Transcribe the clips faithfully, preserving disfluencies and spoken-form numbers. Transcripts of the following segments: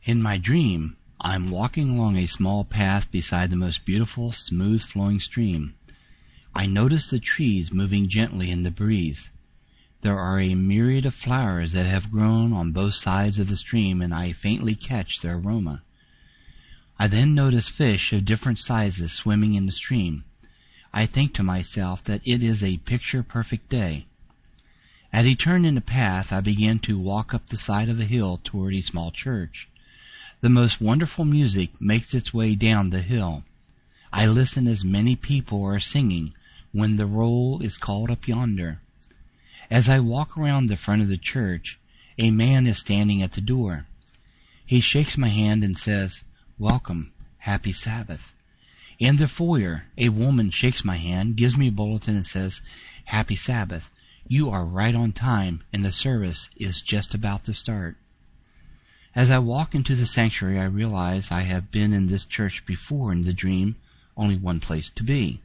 In my dream, I am walking along a small path beside the most beautiful, smooth-flowing stream. I notice the trees moving gently in the breeze. There are a myriad of flowers that have grown on both sides of the stream, and I faintly catch their aroma. I then notice fish of different sizes swimming in the stream. I think to myself that it is a picture-perfect day. At a turn in the path, I begin to walk up the side of a hill toward a small church. The most wonderful music makes its way down the hill. I listen as many people are singing when the roll is called up yonder. As I walk around the front of the church, a man is standing at the door. He shakes my hand and says, "Welcome, happy Sabbath." In the foyer, a woman shakes my hand, gives me a bulletin and says, "Happy Sabbath. You are right on time and the service is just about to start." As I walk into the sanctuary, I realize I have been in this church before in the dream, only one place to be.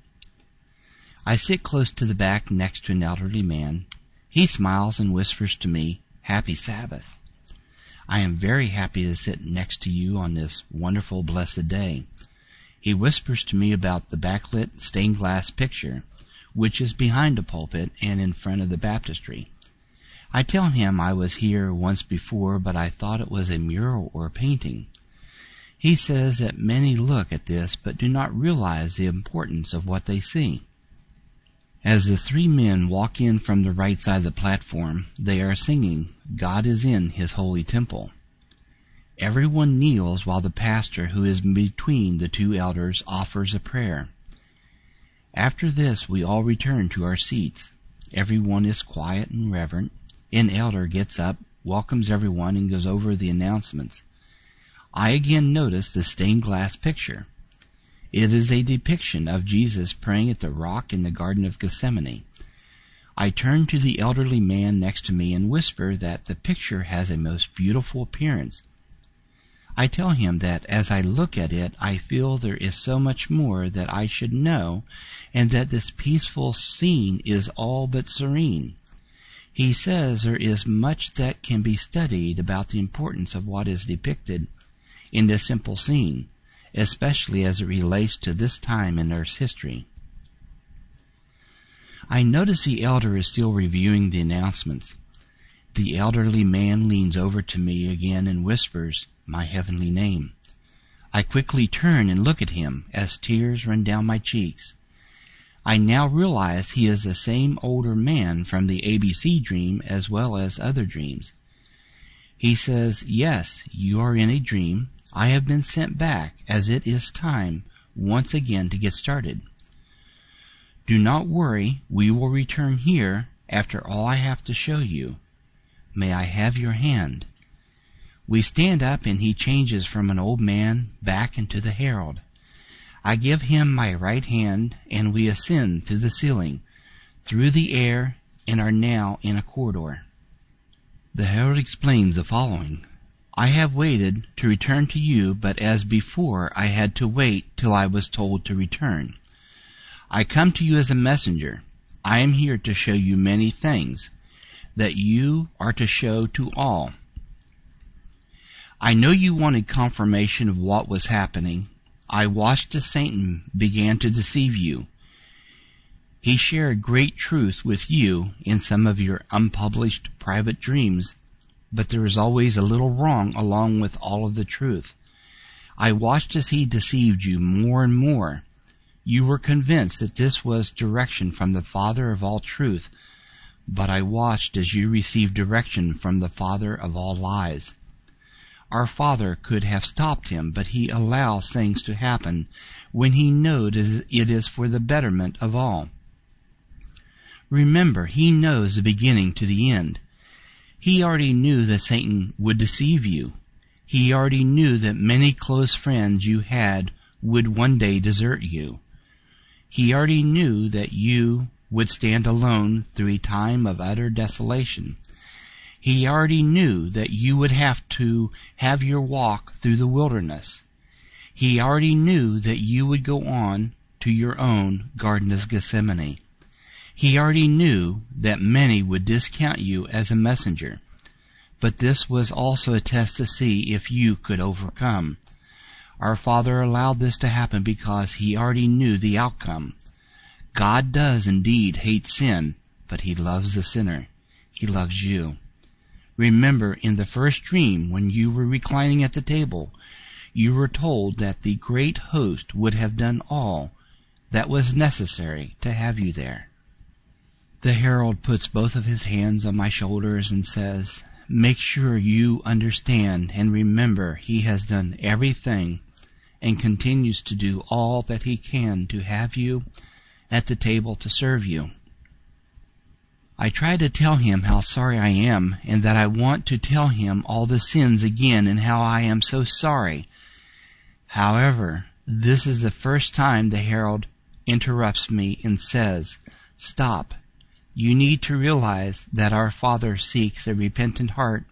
I sit close to the back next to an elderly man. He smiles and whispers to me, "Happy Sabbath. I am very happy to sit next to you on this wonderful, blessed day." He whispers to me about the backlit stained glass picture, which is behind the pulpit and in front of the baptistry. I tell him I was here once before, but I thought it was a mural or a painting. He says that many look at this but do not realize the importance of what they see. As the three men walk in from the right side of the platform, they are singing, "God is in His holy temple." Everyone kneels while the pastor, who is between the two elders, offers a prayer. After this, we all return to our seats. Everyone is quiet and reverent. An elder gets up, welcomes everyone, and goes over the announcements. I again notice the stained glass picture. It is a depiction of Jesus praying at the rock in the Garden of Gethsemane. I turn to the elderly man next to me and whisper that the picture has a most beautiful appearance. I tell him that as I look at it, I feel there is so much more that I should know, and that this peaceful scene is all but serene. He says there is much that can be studied about the importance of what is depicted in this simple scene, especially as it relates to this time in Earth's history. I notice the elder is still reviewing the announcements. The elderly man leans over to me again and whispers my heavenly name. I quickly turn and look at him as tears run down my cheeks. I now realize he is the same older man from the A B C dream as well as other dreams. He says, "Yes, you are in a dream. I have been sent back as it is time once again to get started. Do not worry, we will return here after all I have to show you. May I have your hand?" We stand up and he changes from an old man back into the herald. I give him my right hand and we ascend through the ceiling, through the air, and are now in a corridor. The herald explains the following. "I have waited to return to you, but as before I had to wait till I was told to return. I come to you as a messenger. I am here to show you many things that you are to show to all. I know you wanted confirmation of what was happening. I watched as Satan began to deceive you. He shared great truth with you in some of your unpublished private dreams, but there is always a little wrong along with all of the truth. I watched as he deceived you more and more. You were convinced that this was direction from the Father of all truth, but I watched as you received direction from the Father of all lies. Our Father could have stopped him, but he allows things to happen when he knows it is for the betterment of all. Remember, he knows the beginning to the end. He already knew that Satan would deceive you. He already knew that many close friends you had would one day desert you. He already knew that you would stand alone through a time of utter desolation. He already knew that you would have to have your walk through the wilderness. He already knew that you would go on to your own Garden of Gethsemane. He already knew that many would discount you as a messenger. but this was also a test to see if you could overcome. Our Father allowed this to happen because He already knew the outcome. God does indeed hate sin, but He loves the sinner. He loves you. Remember, in the first dream, when you were reclining at the table, you were told that the great host would have done all that was necessary to have you there. The herald puts both of his hands on my shoulders and says, "Make sure you understand and remember He has done everything and continues to do all that He can to have you at the table to serve you." I try to tell him how sorry I am and that I want to tell him all the sins again and how I am so sorry. However, this is the first time the herald interrupts me and says, "Stop. You need to realize that our Father seeks a repentant heart."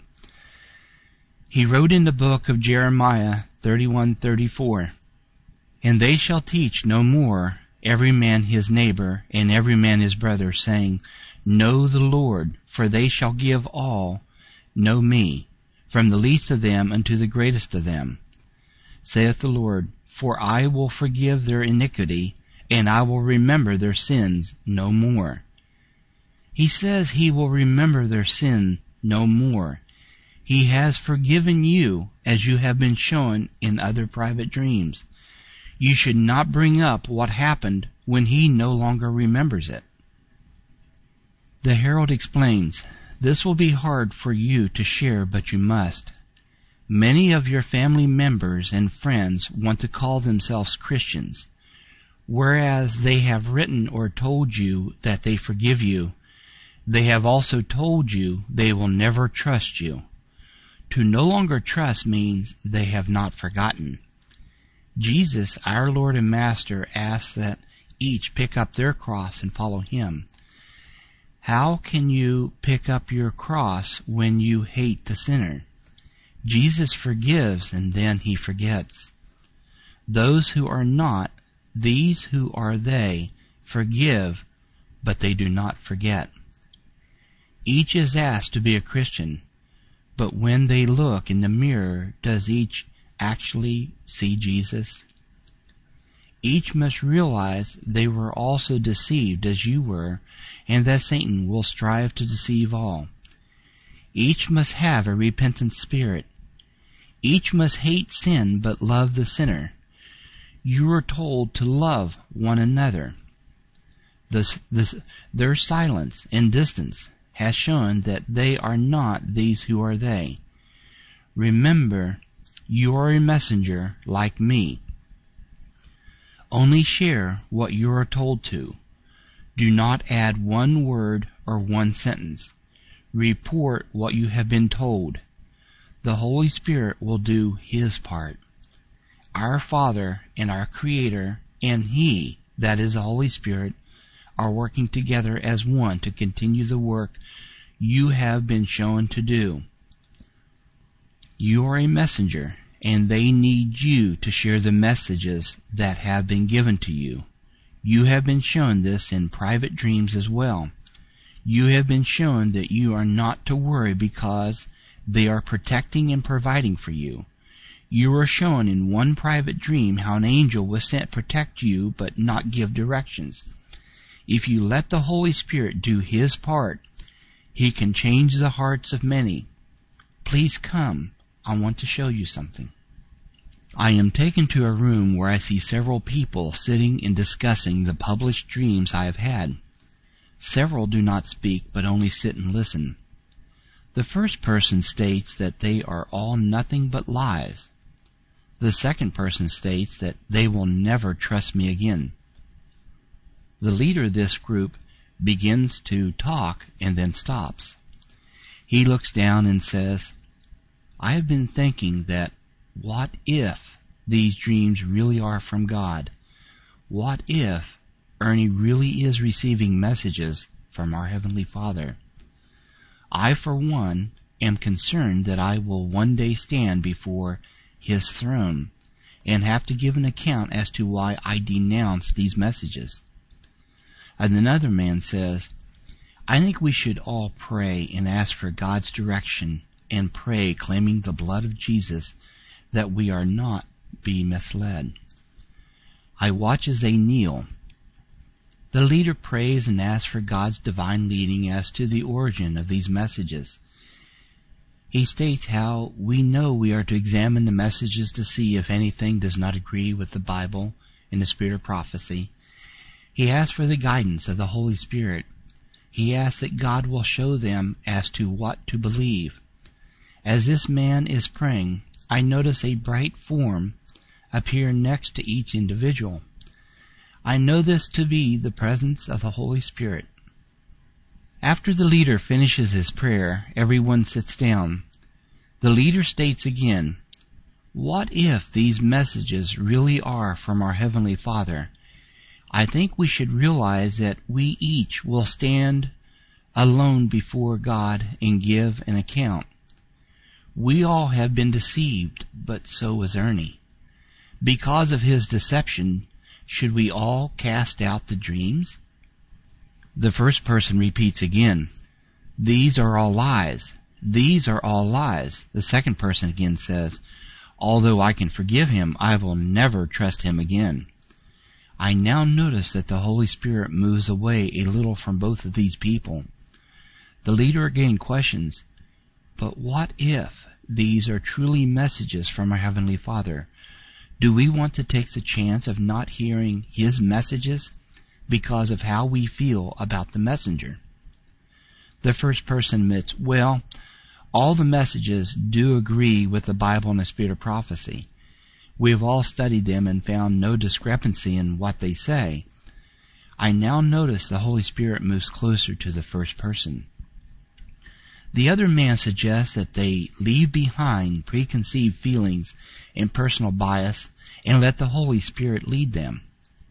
He wrote in the book of Jeremiah thirty-one thirty-four, "And they shall teach no more every man his neighbor and every man his brother, saying, Know the Lord, for they shall give all know me, from the least of them unto the greatest of them. Saith the Lord, For I will forgive their iniquity, and I will remember their sins no more." He says He will remember their sin no more. He has forgiven you, as you have been shown in other private dreams. You should not bring up what happened when He no longer remembers it. The herald explains, "This will be hard for you to share, but you must. Many of your family members and friends want to call themselves Christians, whereas they have written or told you that they forgive you. They have also told you they will never trust you. To no longer trust means they have not forgotten. Jesus, our Lord and Master, asks that each pick up their cross and follow Him. How can you pick up your cross when you hate the sinner? Jesus forgives and then He forgets. Those who are not, these who are they, forgive, but they do not forget. Each is asked to be a Christian, but when they look in the mirror, does each actually see Jesus? Each must realize they were also deceived as you were, and that Satan will strive to deceive all. Each must have a repentant spirit. Each must hate sin but love the sinner. You are told to love one another. This, this, their silence and distance has shown that they are not these who are they. Remember, you are a messenger like me. Only share what you are told to. Do not add one word or one sentence. Report what you have been told. The Holy Spirit will do His part. Our Father and our Creator and He, that is the Holy Spirit, are working together as one to continue the work you have been shown to do. You are a messenger, and they need you to share the messages that have been given to you. You have been shown this in private dreams as well. You have been shown that you are not to worry because they are protecting and providing for you. You were shown in one private dream how an angel was sent to protect you but not give directions. If you let the Holy Spirit do His part, He can change the hearts of many. Please come. I want to show you something. I am taken to a room where I see several people sitting and discussing the published dreams I have had. Several do not speak, but only sit and listen. The first person states that they are all nothing but lies. The second person states that they will never trust me again. The leader of this group begins to talk and then stops. He looks down and says, I have been thinking that what if these dreams really are from God? What if Ernie really is receiving messages from our Heavenly Father? I, for one, am concerned that I will one day stand before His throne and have to give an account as to why I denounced these messages. And another man says, I think we should all pray and ask for God's direction and pray, claiming the blood of Jesus, that we are not be misled. I watch as they kneel. The leader prays and asks for God's divine leading as to the origin of these messages. He states how we know we are to examine the messages to see if anything does not agree with the Bible and the spirit of prophecy. He asks for the guidance of the Holy Spirit. He asks that God will show them as to what to believe. As this man is praying, I notice a bright form appear next to each individual. I know this to be the presence of the Holy Spirit. After the leader finishes his prayer, everyone sits down. The leader states again, "What if these messages really are from our Heavenly Father? I think we should realize that we each will stand alone before God and give an account. We all have been deceived, but so was Ernie. Because of his deception, should we all cast out the dreams?" The first person repeats again, "These are all lies. These are all lies." The second person again says, "Although I can forgive him, I will never trust him again." I now notice that the Holy Spirit moves away a little from both of these people. The leader again questions, "But what if these are truly messages from our Heavenly Father? Do we want to take the chance of not hearing His messages because of how we feel about the messenger?" The first person admits, "Well, all the messages do agree with the Bible and the spirit of prophecy. We have all studied them and found no discrepancy in what they say." I now notice the Holy Spirit moves closer to the first person. The other man suggests that they leave behind preconceived feelings and personal bias and let the Holy Spirit lead them.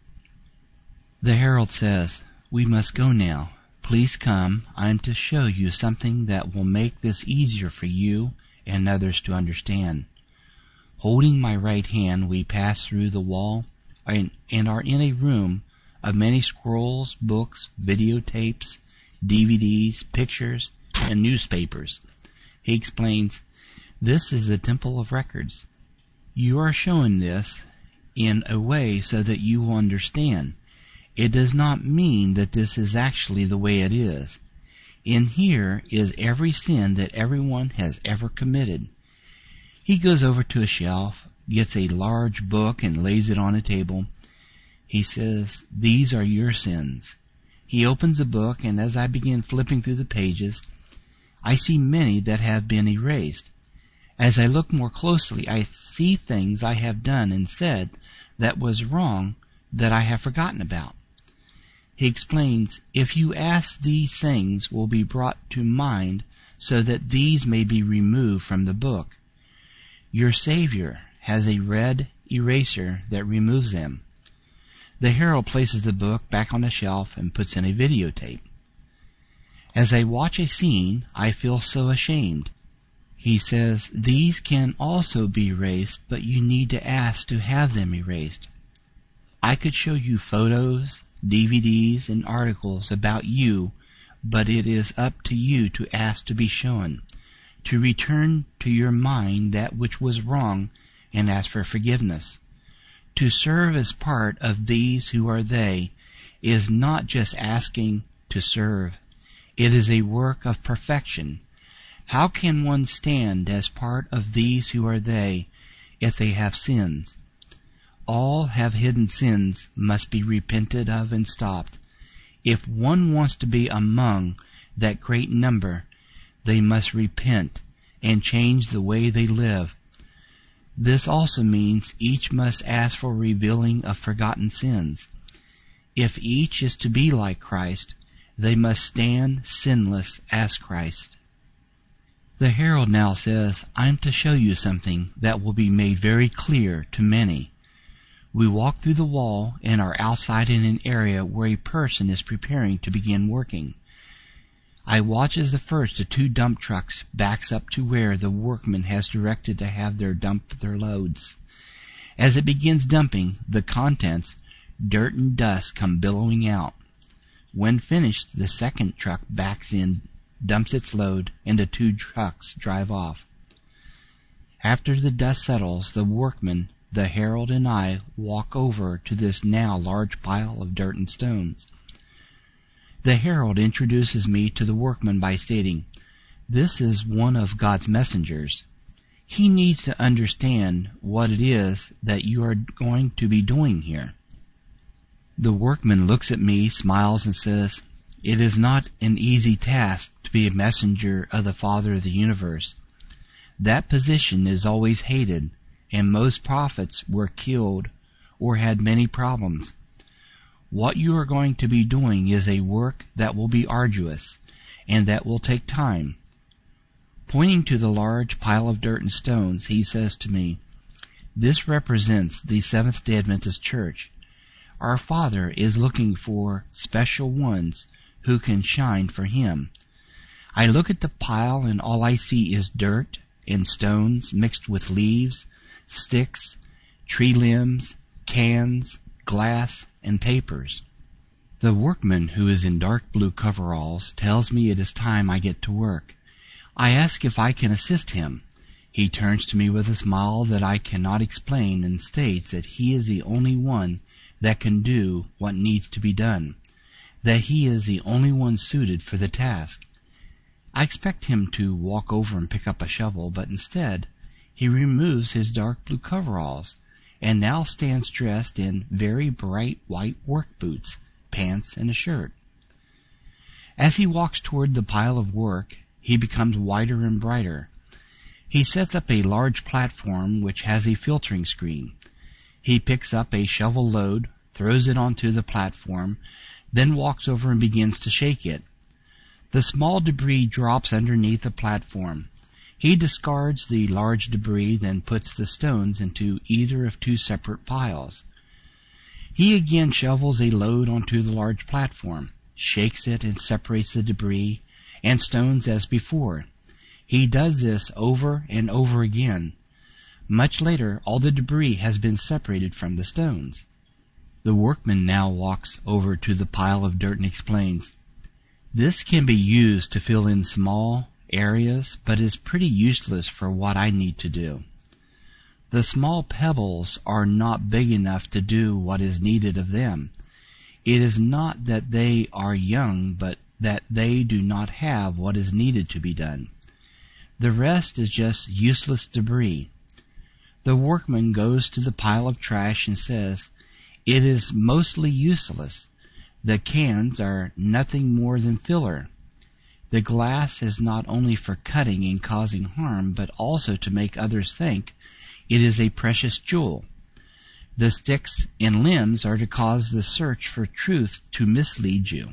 The herald says, "We must go now. Please come. I am to show you something that will make this easier for you and others to understand." Holding my right hand, we pass through the wall and, and are in a room of many scrolls, books, videotapes, D V Ds, pictures, and newspapers. He explains, "This is the Temple of Records. You are shown this in a way so that you will understand. It does not mean that this is actually the way it is. In here is every sin that everyone has ever committed." He goes over to a shelf, gets a large book and lays it on a table. He says, "These are your sins." He opens the book, and as I begin flipping through the pages, I see many that have been erased. As I look more closely, I see things I have done and said that was wrong that I have forgotten about. He explains, "If you ask, these things will be brought to mind so that these may be removed from the book. Your Savior has a red eraser that removes them." The herald places the book back on the shelf and puts in a videotape. As I watch a scene, I feel so ashamed. He says, "These can also be erased, but you need to ask to have them erased." I could show you photos, D V Ds, and articles about you, but it is up to you to ask to be shown, to return to your mind that which was wrong and ask for forgiveness. To serve as part of these who are they is not just asking to serve. It is a work of perfection. How can one stand as part of these who are they if they have sins? All have hidden sins must be repented of and stopped. If one wants to be among that great number, they must repent and change the way they live. This also means each must ask for revealing of forgotten sins. If each is to be like Christ, they must stand sinless as Christ. The herald now says, "I'm to show you something that will be made very clear to many." We walk through the wall and are outside in an area where a person is preparing to begin working. I watch as the first of two dump trucks backs up to where the workman has directed to have their dump their loads. As it begins dumping, the contents, dirt and dust, come billowing out. When finished, the second truck backs in dumps its load, and the two trucks drive off. After the dust settles, the workman, the herald, and I walk over to this now large pile of dirt and stones. The herald introduces me to the workman by stating, "This is one of God's messengers. He needs to understand what it is that you are going to be doing here." The workman looks at me, smiles, and says, "It is not an easy task to be a messenger of the Father of the universe. That position is always hated, and most prophets were killed or had many problems. What you are going to be doing is a work that will be arduous, and that will take time." Pointing to the large pile of dirt and stones, he says to me, "This represents the Seventh-day Adventist Church. Our Father is looking for special ones who can shine for Him." I look at the pile, and all I see is dirt and stones mixed with leaves, sticks, tree limbs, cans, glass, and papers. The workman, who is in dark blue coveralls, tells me it is time I get to work. I ask if I can assist him. He turns to me with a smile that I cannot explain and states that he is the only one that can do what needs to be done, that he is the only one suited for the task. I expect him to walk over and pick up a shovel, but instead he removes his dark blue coveralls and now stands dressed in very bright white work boots, pants, and a shirt. As he walks toward the pile of work, he becomes whiter and brighter. He sets up a large platform which has a filtering screen. He picks up a shovel load, throws it onto the platform, then walks over and begins to shake it. The small debris drops underneath the platform. He discards the large debris, then puts the stones into either of two separate piles. He again shovels a load onto the large platform, shakes it, and separates the debris and stones as before. He does this over and over again. Much later, all the debris has been separated from the stones. The workman now walks over to the pile of dirt and explains, "This can be used to fill in small areas, but is pretty useless for what I need to do. The small pebbles are not big enough to do what is needed of them. It is not that they are young, but that they do not have what is needed to be done. The rest is just useless debris." The workman goes to the pile of trash and says, "It is mostly useless. The cans are nothing more than filler. The glass is not only for cutting and causing harm, but also to make others think it is a precious jewel. The sticks and limbs are to cause the search for truth to mislead you."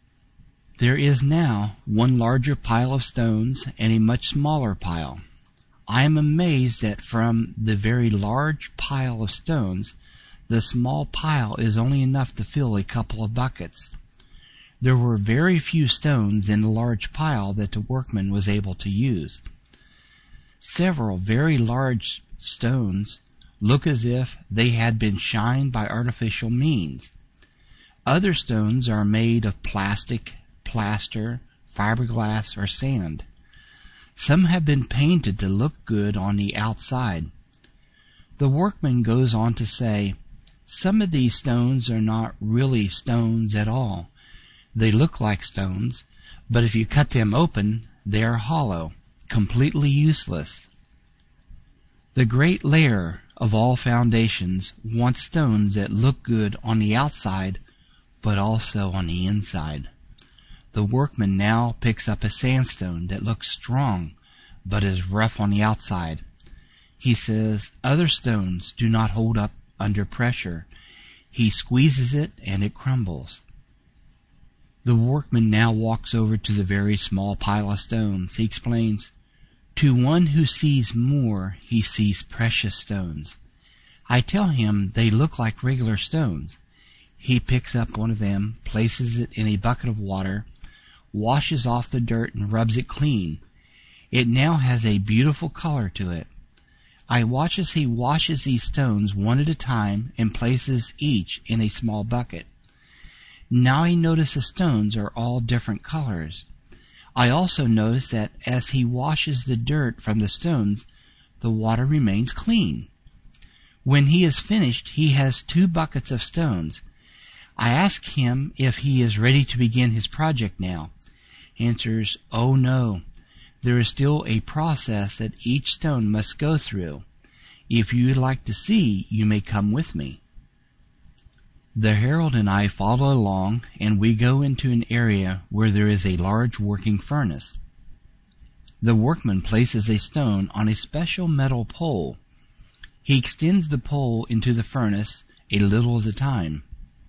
There is now one larger pile of stones and a much smaller pile. I am amazed that from the very large pile of stones, the small pile is only enough to fill a couple of buckets. There were very few stones in the large pile that the workman was able to use. Several very large stones look as if they had been shined by artificial means. Other stones are made of plastic, plaster, fiberglass, or sand. Some have been painted to look good on the outside. The workman goes on to say, "Some of these stones are not really stones at all. They look like stones, but if you cut them open, they are hollow, completely useless." The great layer of all foundations wants stones that look good on the outside, but also on the inside. The workman now picks up a sandstone that looks strong, but is rough on the outside. He says other stones do not hold up under pressure. He squeezes it and it crumbles. The workman now walks over to the very small pile of stones. He explains, "To one who sees more, he sees precious stones." I tell him they look like regular stones. He picks up one of them, places it in a bucket of water, washes off the dirt, and rubs it clean. It now has a beautiful color to it. I watch as he washes these stones one at a time and places each in a small bucket. Now I notice the stones are all different colors. I also notice that as he washes the dirt from the stones, the water remains clean. When he is finished, he has two buckets of stones. I ask him if he is ready to begin his project now. Answers, "Oh no, there is still a process that each stone must go through. If you would like to see, you may come with me." The herald and I follow along, and we go into an area where there is a large working furnace. The workman places a stone on a special metal pole. He extends the pole into the furnace a little at a time.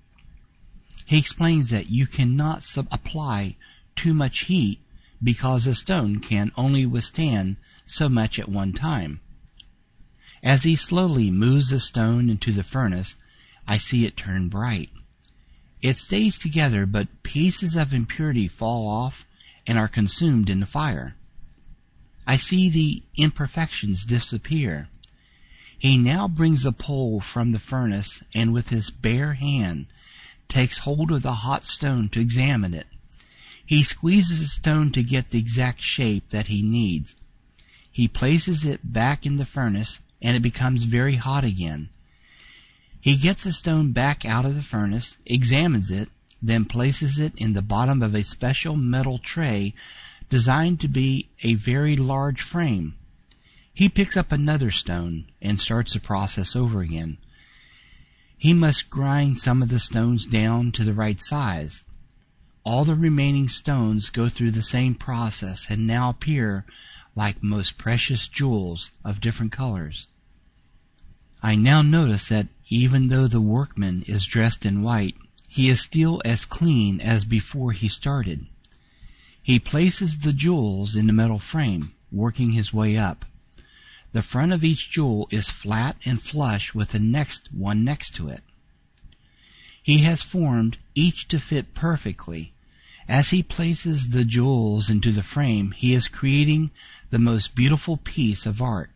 He explains that you cannot sub- apply too much heat because a stone can only withstand so much at one time. As he slowly moves the stone into the furnace, I see it turn bright. It stays together, but pieces of impurity fall off and are consumed in the fire. I see the imperfections disappear. He now brings the pole from the furnace and with his bare hand takes hold of the hot stone to examine it. He squeezes the stone to get the exact shape that he needs. He places it back in the furnace and it becomes very hot again. He gets the stone back out of the furnace, examines it, then places it in the bottom of a special metal tray designed to be a very large frame. He picks up another stone and starts the process over again. He must grind some of the stones down to the right size. All the remaining stones go through the same process and now appear like most precious jewels of different colors. I now notice that even though the workman is dressed in white, he is still as clean as before he started. He places the jewels in the metal frame, working his way up. The front of each jewel is flat and flush with the next one next to it. He has formed each to fit perfectly. As he places the jewels into the frame, he is creating the most beautiful piece of art.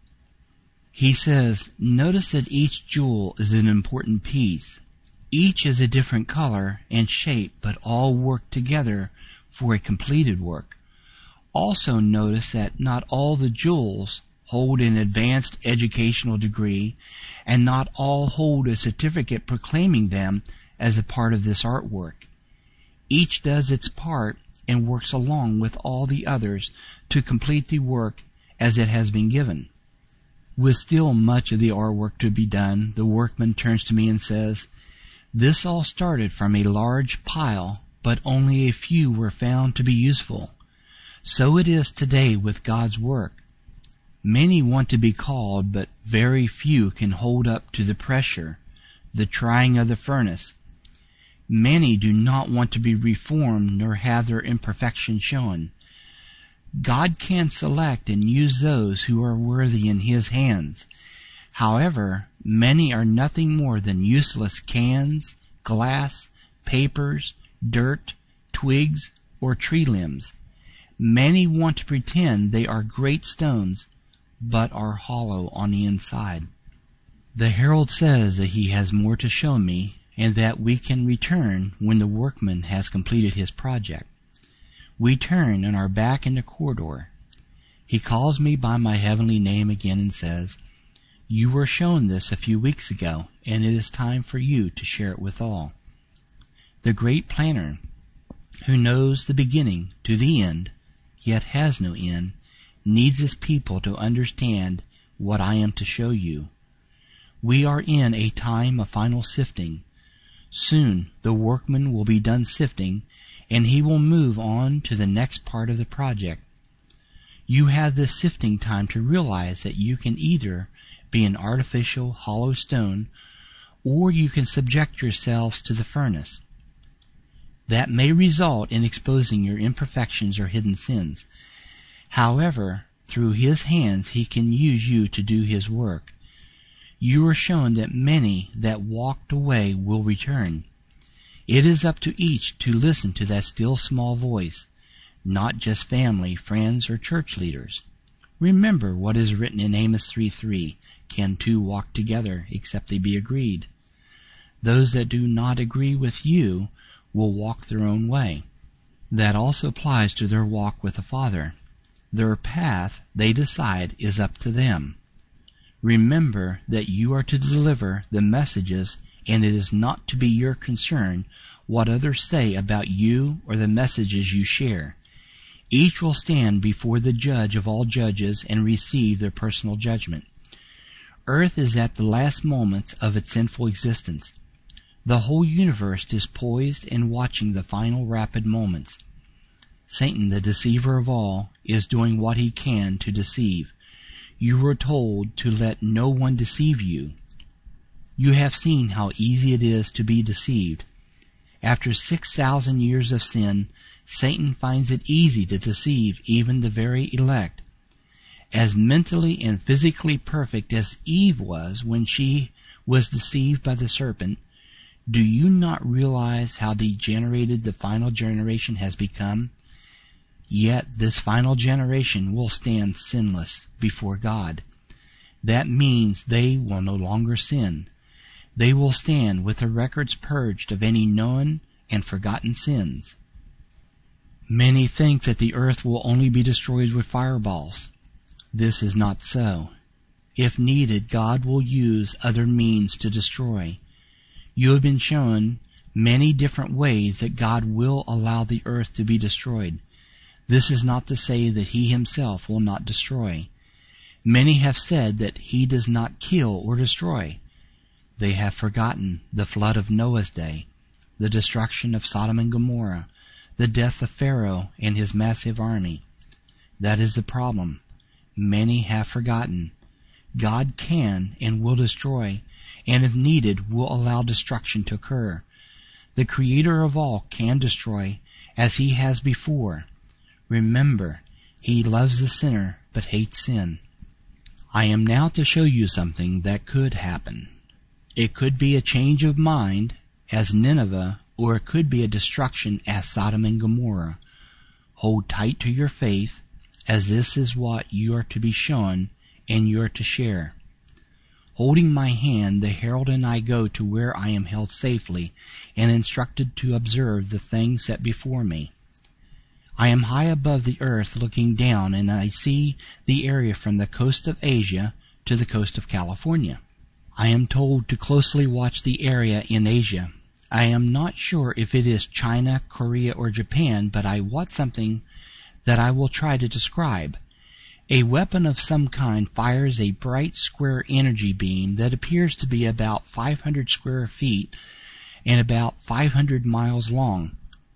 He says, "Notice that each jewel is an important piece. Each is a different color and shape, but all work together for a completed work. Also notice that not all the jewels hold an advanced educational degree, and not all hold a certificate proclaiming them as a part of this artwork. Each does its part and works along with all the others to complete the work as it has been given." With still much of the artwork to be done, the workman turns to me and says, "This all started from a large pile, but only a few were found to be useful. So it is today with God's work. Many want to be called, but very few can hold up to the pressure, the trying of the furnace. Many do not want to be reformed nor have their imperfections shown. God can select and use those who are worthy in His hands. However, many are nothing more than useless cans, glass, papers, dirt, twigs, or tree limbs. Many want to pretend they are great stones, but are hollow on the inside." The herald says that he has more to show me, and that we can return when the workman has completed his project. We turn and are back in the corridor. He calls me by my heavenly name again and says, "You were shown this a few weeks ago, and it is time for you to share it with all." The great planner, who knows the beginning to the end, yet has no end, needs his people to understand what I am to show you. We are in a time of final sifting. Soon the workman will be done sifting, and he will move on to the next part of the project. You have this sifting time to realize that you can either be an artificial hollow stone, or you can subject yourselves to the furnace. That may result in exposing your imperfections or hidden sins. However, through His hands He can use you to do His work. You are shown that many that walked away will return. It is up to each to listen to that still small voice, not just family, friends, or church leaders. Remember what is written in Amos three three, "Can two walk together except they be agreed?" Those that do not agree with you will walk their own way. That also applies to their walk with the Father. Their path, they decide, is up to them. Remember that you are to deliver the messages, and it is not to be your concern what others say about you or the messages you share. Each will stand before the judge of all judges and receive their personal judgment. Earth is at the last moments of its sinful existence. The whole universe is poised and watching the final rapid moments. Satan, the deceiver of all, is doing what he can to deceive. You were told to let no one deceive you. You have seen how easy it is to be deceived. After six thousand years of sin, Satan finds it easy to deceive even the very elect. As mentally and physically perfect as Eve was when she was deceived by the serpent, do you not realize how degenerated the final generation has become? Yet this final generation will stand sinless before God. That means they will no longer sin. They will stand with their records purged of any known and forgotten sins. Many think that the earth will only be destroyed with fireballs. This is not so. If needed, God will use other means to destroy. You have been shown many different ways that God will allow the earth to be destroyed. This is not to say that He Himself will not destroy. Many have said that He does not kill or destroy. They have forgotten the flood of Noah's day, the destruction of Sodom and Gomorrah, the death of Pharaoh and his massive army. That is the problem. Many have forgotten. God can and will destroy, and if needed will allow destruction to occur. The Creator of all can destroy, as He has before. Remember, He loves the sinner but hates sin. I am now to show you something that could happen. It could be a change of mind, as Nineveh, or it could be a destruction as Sodom and Gomorrah. Hold tight to your faith, as this is what you are to be shown and you are to share. Holding my hand, the herald and I go to where I am held safely and instructed to observe the things set before me. I am high above the earth looking down, and I see the area from the coast of Asia to the coast of California. I am told to closely watch the area in Asia. I am not sure if it is China, Korea, or Japan, but I watch something that I will try to describe. A weapon of some kind fires a bright square energy beam that appears to be about five hundred square feet and about five hundred miles long.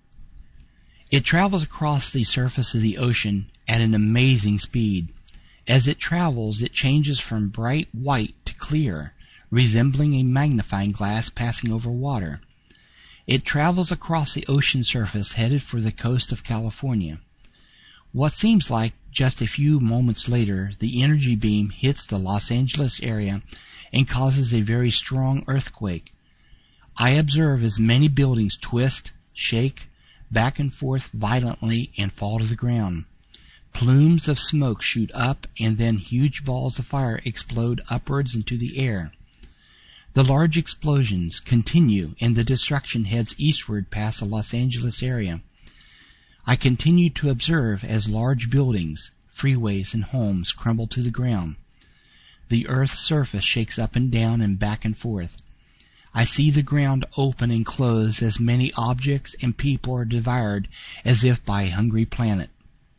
It travels across the surface of the ocean at an amazing speed. As it travels, it changes from bright white to clear, resembling a magnifying glass passing over water. It travels across the ocean surface headed for the coast of California. What seems like just a few moments later, the energy beam hits the Los Angeles area and causes a very strong earthquake. I observe as many buildings twist, shake, back and forth violently and fall to the ground. Plumes of smoke shoot up, and then huge balls of fire explode upwards into the air. The large explosions continue, and the destruction heads eastward past the Los Angeles area. I continue to observe as large buildings, freeways, and homes crumble to the ground. The earth's surface shakes up and down and back and forth. I see the ground open and close as many objects and people are devoured as if by a hungry planet.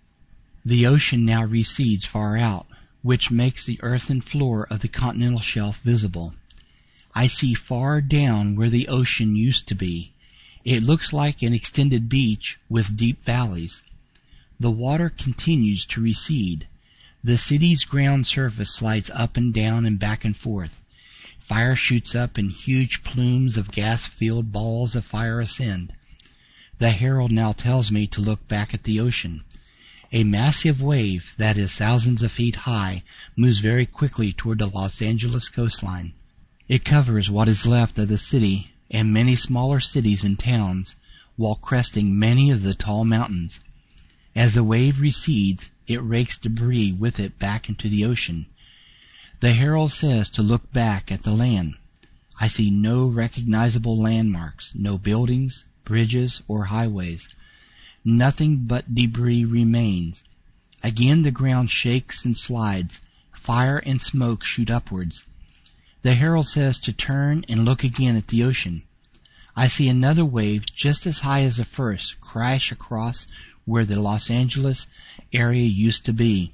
The ocean now recedes far out, which makes the earthen floor of the continental shelf visible. I see far down where the ocean used to be. It looks like an extended beach with deep valleys. The water continues to recede. The city's ground surface slides up and down and back and forth. Fire shoots up and huge plumes of gas-filled balls of fire ascend. The herald now tells me to look back at the ocean. A massive wave that is thousands of feet high moves very quickly toward the Los Angeles coastline. It covers what is left of the city and many smaller cities and towns, while cresting many of the tall mountains. As the wave recedes, it rakes debris with it back into the ocean. The herald says to look back at the land. I see no recognizable landmarks, no buildings, bridges, or highways. Nothing but debris remains. Again the ground shakes and slides. Fire and smoke shoot upwards. The herald says to turn and look again at the ocean. I see another wave just as high as the first crash across where the Los Angeles area used to be.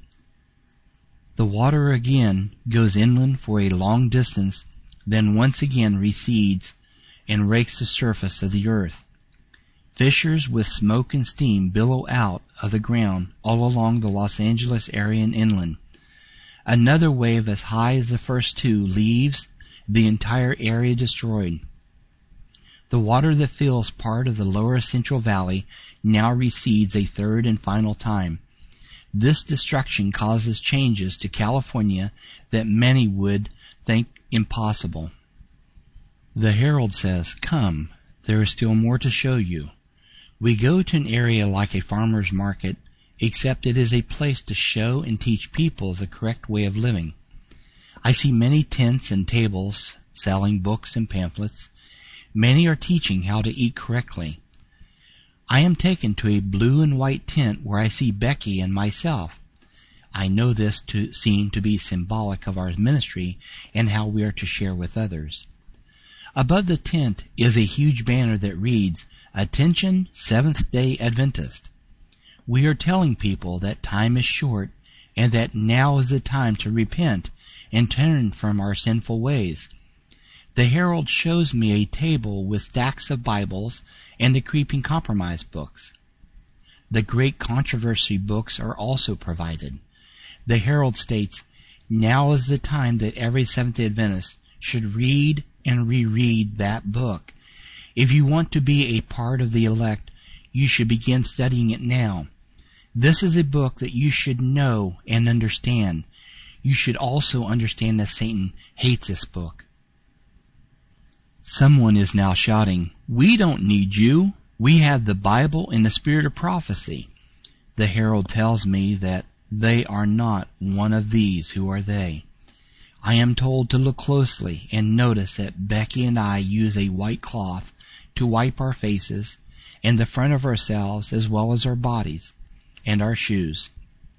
The water again goes inland for a long distance, then once again recedes and rakes the surface of the earth. Fissures with smoke and steam billow out of the ground all along the Los Angeles area and inland. Another wave as high as the first two leaves, the entire area destroyed. The water that fills part of the lower Central Valley now recedes a third and final time. This destruction causes changes to California that many would think impossible. The herald says, "Come, there is still more to show you." We go to an area like a farmer's market, except it is a place to show and teach people the correct way of living. I see many tents and tables selling books and pamphlets. Many are teaching how to eat correctly. I am taken to a blue and white tent where I see Becky and myself. I know this to seem to be symbolic of our ministry and how we are to share with others. Above the tent is a huge banner that reads, "Attention, Seventh-day Adventist." We are telling people that time is short and that now is the time to repent and turn from our sinful ways. The herald shows me a table with stacks of Bibles and the Creeping Compromise books. The Great Controversy books are also provided. The herald states, now is the time that every Seventh-day Adventist should read and reread that book. If you want to be a part of the elect, you should begin studying it now. This is a book that you should know and understand. You should also understand that Satan hates this book. Someone is now shouting, "We don't need you. We have the Bible and the spirit of prophecy." The herald tells me that they are not one of these who are they. I am told to look closely and notice that Becky and I use a white cloth to wipe our faces and the front of ourselves as well as our bodies and our shoes.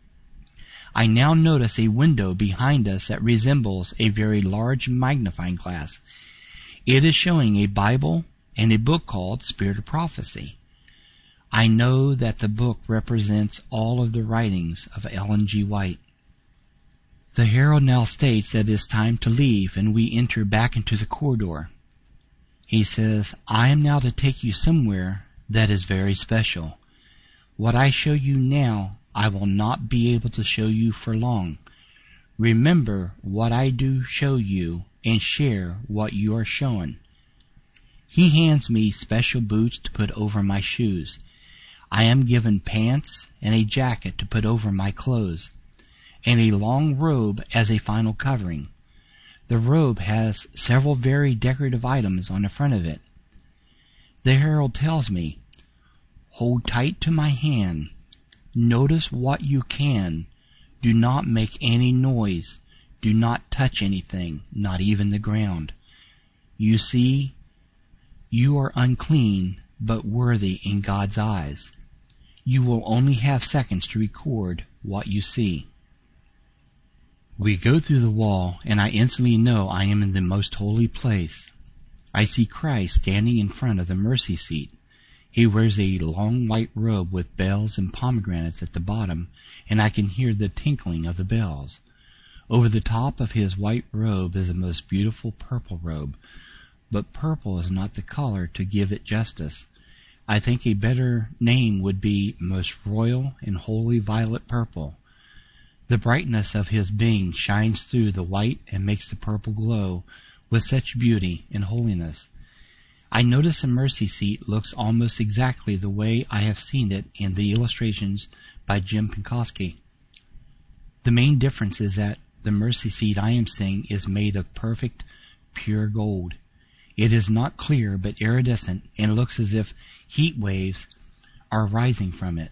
I now notice a window behind us that resembles a very large magnifying glass. It is showing a Bible and a book called Spirit of Prophecy. I know that the book represents all of the writings of Ellen G. White. The herald now states that it is time to leave, and we enter back into the corridor. He says, "I am now to take you somewhere that is very special. What I show you now, I will not be able to show you for long. Remember what I do show you and share what you are shown." He hands me special boots to put over my shoes. I am given pants and a jacket to put over my clothes, and a long robe as a final covering. The robe has several very decorative items on the front of it. The herald tells me, "Hold tight to my hand. Notice what you can. Do not make any noise. Do not touch anything, not even the ground. You see, you are unclean, but worthy in God's eyes. You will only have seconds to record what you see." We go through the wall, and I instantly know I am in the most holy place. I see Christ standing in front of the mercy seat. He wears a long white robe with bells and pomegranates at the bottom, and I can hear the tinkling of the bells. Over the top of his white robe is a most beautiful purple robe, but purple is not the color to give it justice. I think a better name would be most royal and holy violet purple. The brightness of his being shines through the white and makes the purple glow with such beauty and holiness. I notice the mercy seat looks almost exactly the way I have seen it in the illustrations by Jim Pinkowski. The main difference is that the mercy seat I am seeing is made of perfect, pure gold. It is not clear but iridescent and looks as if heat waves are rising from it.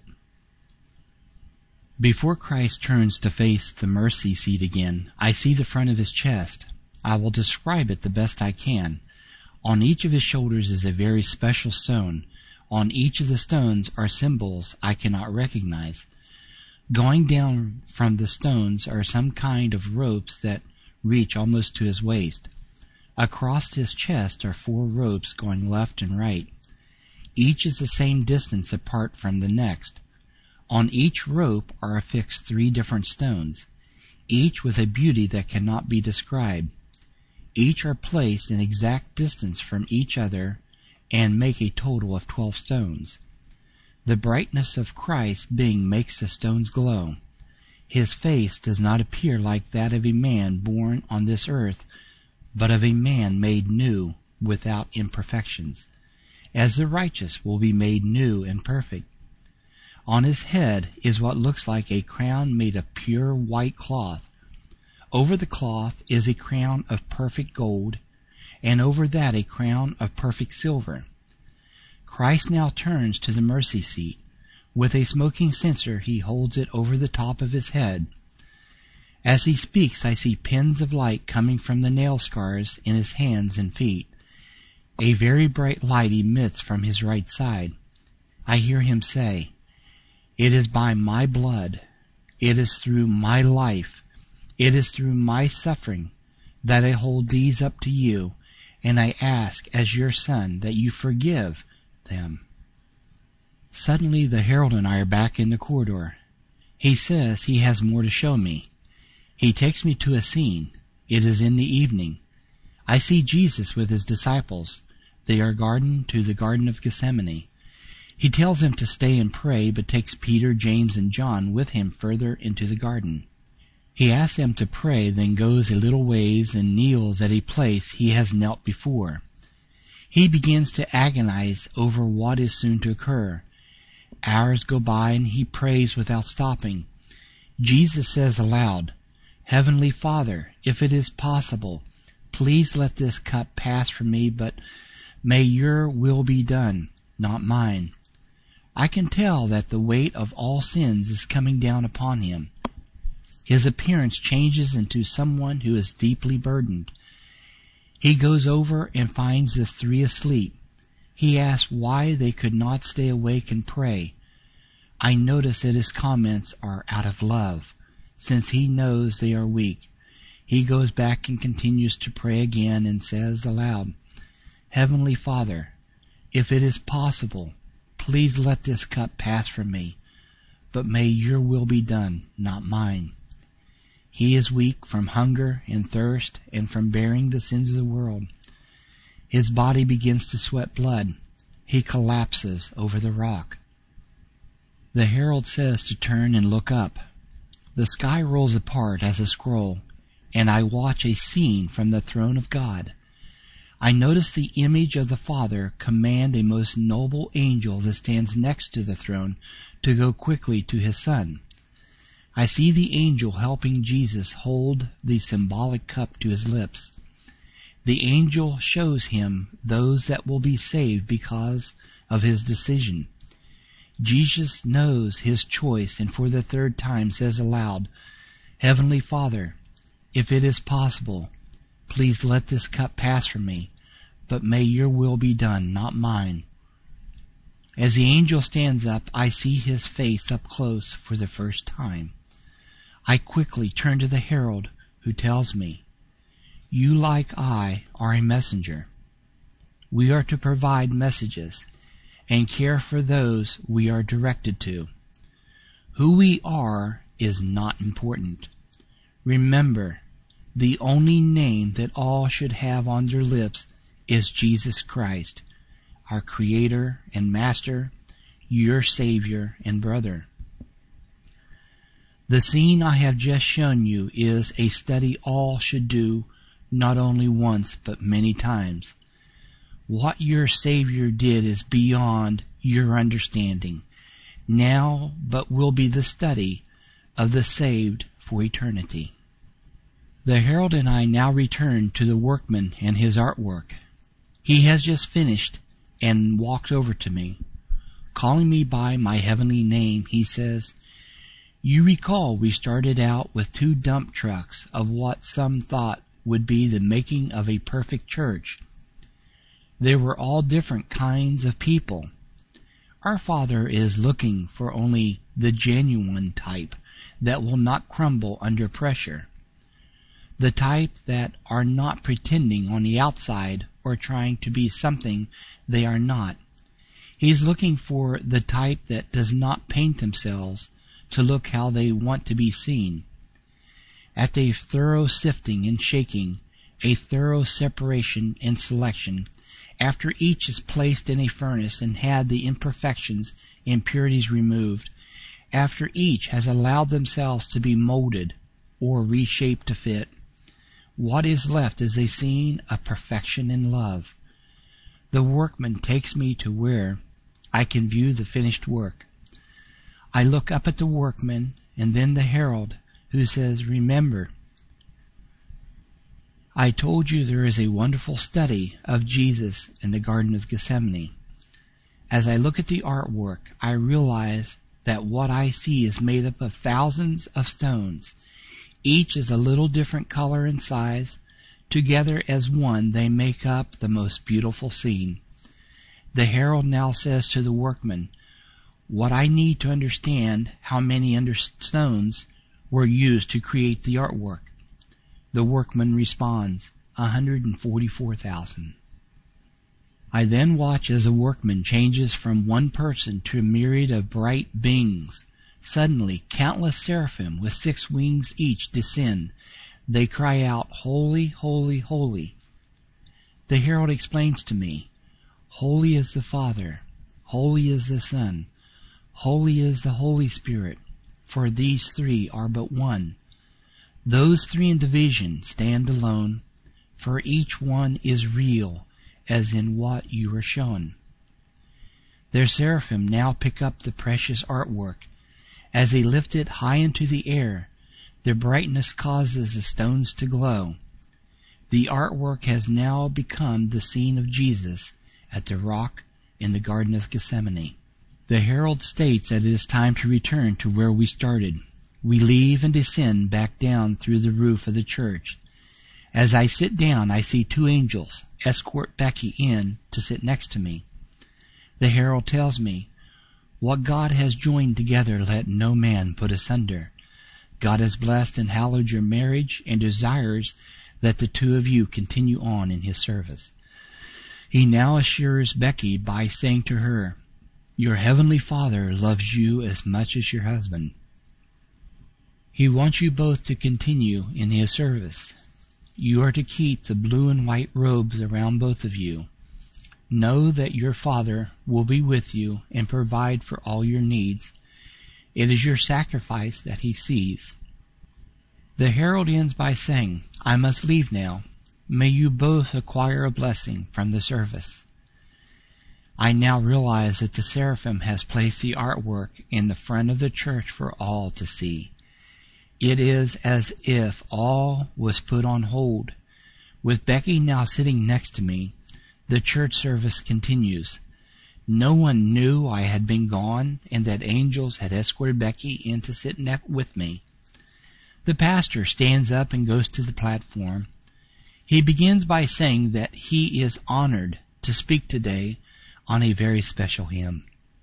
Before Christ turns to face the mercy seat again, I see the front of his chest. I will describe it the best I can. On each of his shoulders is a very special stone. On each of the stones are symbols I cannot recognize. Going down from the stones are some kind of ropes that reach almost to his waist. Across his chest are four ropes going left and right. Each is the same distance apart from the next. On each rope are affixed three different stones, each with a beauty that cannot be described. Each are placed in exact distance from each other and make a total of twelve stones. The brightness of Christ's being makes the stones glow. His face does not appear like that of a man born on this earth, but of a man made new without imperfections, as the righteous will be made new and perfect. On his head is what looks like a crown made of pure white cloth. Over the cloth is a crown of perfect gold, and over that a crown of perfect silver. Christ now turns to the mercy seat. With a smoking censer he holds it over the top of his head. As he speaks, I see pins of light coming from the nail scars in his hands and feet. A very bright light emits from his right side. I hear him say, "It is by my blood, it is through my life, it is through my suffering that I hold these up to you, and I ask as your son that you forgive them." Suddenly the herald and I are back in the corridor. He says he has more to show me. He takes me to a scene. It is in the evening. I see Jesus with his disciples. They are garden to the Garden of Gethsemane. He tells them to stay and pray, but takes Peter, James, and John with him further into the garden. He asks them to pray, then goes a little ways and kneels at a place he has knelt before. He begins to agonize over what is soon to occur. Hours go by and he prays without stopping. Jesus says aloud, "Heavenly Father, if it is possible, please let this cup pass from me, but may your will be done, not mine." I can tell that the weight of all sins is coming down upon him. His appearance changes into someone who is deeply burdened. He goes over and finds the three asleep. He asks why they could not stay awake and pray. I notice that his comments are out of love, since he knows they are weak. He goes back and continues to pray again and says aloud, "Heavenly Father, if it is possible, please let this cup pass from me, but may your will be done, not mine." He is weak from hunger and thirst and from bearing the sins of the world. His body begins to sweat blood. He collapses over the rock. The herald says to turn and look up. The sky rolls apart as a scroll, and I watch a scene from the throne of God. I notice the image of the Father command a most noble angel that stands next to the throne to go quickly to his Son. I see the angel helping Jesus hold the symbolic cup to his lips. The angel shows him those that will be saved because of his decision. Jesus knows his choice and for the third time says aloud, "Heavenly Father, if it is possible, please let this cup pass from me, but may your will be done, not mine." As the angel stands up, I see his face up close for the first time. I quickly turn to the herald, who tells me, "You, like I, are a messenger. We are to provide messages and care for those we are directed to. Who we are is not important. Remember, the only name that all should have on their lips is Jesus Christ, our Creator and Master, your Savior and brother." The scene I have just shown you is a study all should do, not only once but many times. What your Savior did is beyond your understanding, now but will be the study of the saved for eternity. The herald and I now return to the workman and his artwork. He has just finished and walks over to me. Calling me by my heavenly name, he says, "You recall we started out with two dump trucks of what some thought would be the making of a perfect church. They were all different kinds of people. Our Father is looking for only the genuine type that will not crumble under pressure. The type that are not pretending on the outside or trying to be something they are not. He's looking for the type that does not paint themselves to look how they want to be seen. After a thorough sifting and shaking, a thorough separation and selection, after each is placed in a furnace and had the imperfections, impurities removed, after each has allowed themselves to be molded or reshaped to fit, what is left is a scene of perfection and love. The workman takes me to where I can view the finished work. I look up at the workman and then the herald, who says, "Remember, I told you there is a wonderful study of Jesus in the Garden of Gethsemane." As I look at the artwork, I realize that what I see is made up of thousands of stones. Each is a little different color and size. Together as one, they make up the most beautiful scene. The herald now says to the workman, "What I need to understand how many under stones were used to create the artwork." The workman responds, one hundred forty-four thousand. I then watch as the workman changes from one person to a myriad of bright beings. Suddenly, countless seraphim with six wings each descend. They cry out, "Holy, holy, holy." The herald explains to me, "Holy is the Father, holy is the Son, holy is the Holy Spirit, for these three are but one. Those three in division stand alone, for each one is real, as in what you are shown." Their seraphim now pick up the precious artwork. As they lift it high into the air, their brightness causes the stones to glow. The artwork has now become the scene of Jesus at the rock in the Garden of Gethsemane. The herald states that it is time to return to where we started. We leave and descend back down through the roof of the church. As I sit down, I see two angels escort Becky in to sit next to me. The herald tells me, "What God has joined together, let no man put asunder." God has blessed and hallowed your marriage and desires that the two of you continue on in His service. He now assures Becky by saying to her, "Your heavenly Father loves you as much as your husband. He wants you both to continue in His service. You are to keep the blue and white robes around both of you. Know that your Father will be with you and provide for all your needs. It is your sacrifice that He sees." The herald ends by saying, "I must leave now. May you both acquire a blessing from the service." I now realize that the seraphim has placed the artwork in the front of the church for all to see. It is as if all was put on hold. With Becky now sitting next to me, the church service continues. No one knew I had been gone and that angels had escorted Becky in to sit ne- with me. The pastor stands up and goes to the platform. He begins by saying that he is honored to speak today on a very special hymn.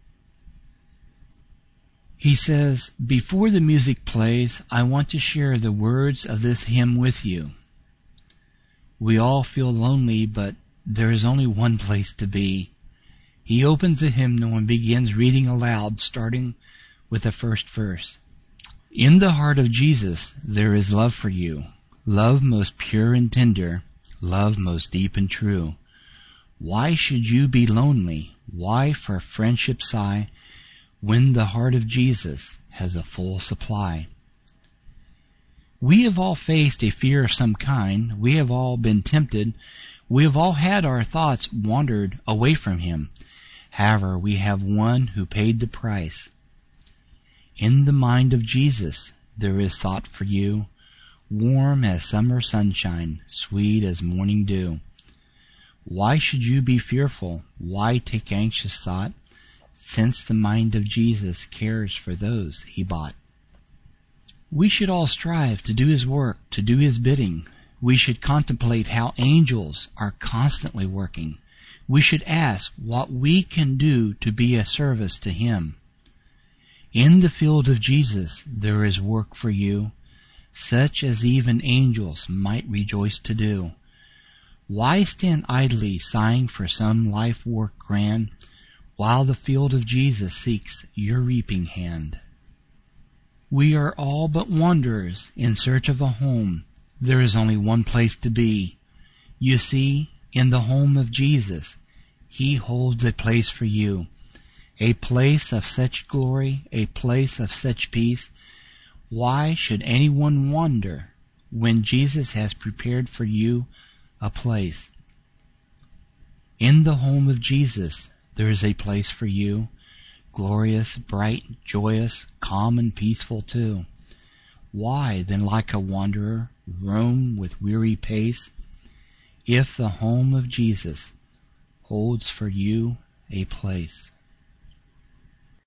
He says, "Before the music plays, I want to share the words of this hymn with you. We all feel lonely, but there is only one place to be." He opens the hymnal and begins reading aloud, starting with the first verse. "In the heart of Jesus there is love for you, love most pure and tender, love most deep and true. Why should you be lonely? Why for friendship sigh, when the heart of Jesus has a full supply?" We have all faced a fear of some kind. We have all been tempted. We have all had our thoughts wandered away from Him. However, we have one who paid the price. In the mind of Jesus there is thought for you, warm as summer sunshine, sweet as morning dew. Why should you be fearful? Why take anxious thought, since the mind of Jesus cares for those He bought? We should all strive to do His work, to do His bidding. We should contemplate how angels are constantly working. we should ask what we can do to be a service to Him. In the field of Jesus there is work for you, such as even angels might rejoice to do. Why stand idly sighing for some life work grand, while the field of Jesus seeks your reaping hand? We are all but wanderers in search of a home. There is only one place to be. You see, in the home of Jesus, He holds a place for you, a place of such glory, a place of such peace. Why should anyone wonder when Jesus has prepared for you a place? In the home of Jesus, there is a place for you, glorious, bright, joyous, calm and peaceful too. Why then like a wanderer roam with weary pace, if the home of Jesus holds for you a place?